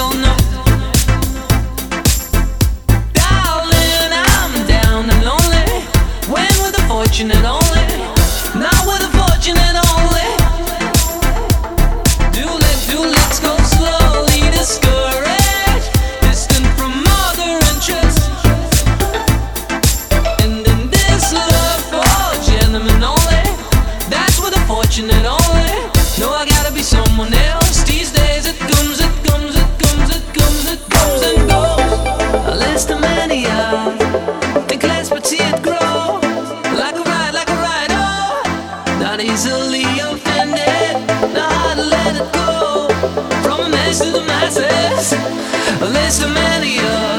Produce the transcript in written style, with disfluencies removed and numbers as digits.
don't know. Darling, I'm down and lonely. When with the fortunate only, not with the fortunate only. Do let's go slowly, discouraged, distant from other interests. And in this love for gentlemen only, that's with the fortunate only. No, I gotta be someone else. These days it comes, it comes, it comes, it comes, it comes and goes. A list of mania, think less but see it grow. Like a ride, oh, not easily offended. Not hard to let it go. From a mess to the masses, a list of mania.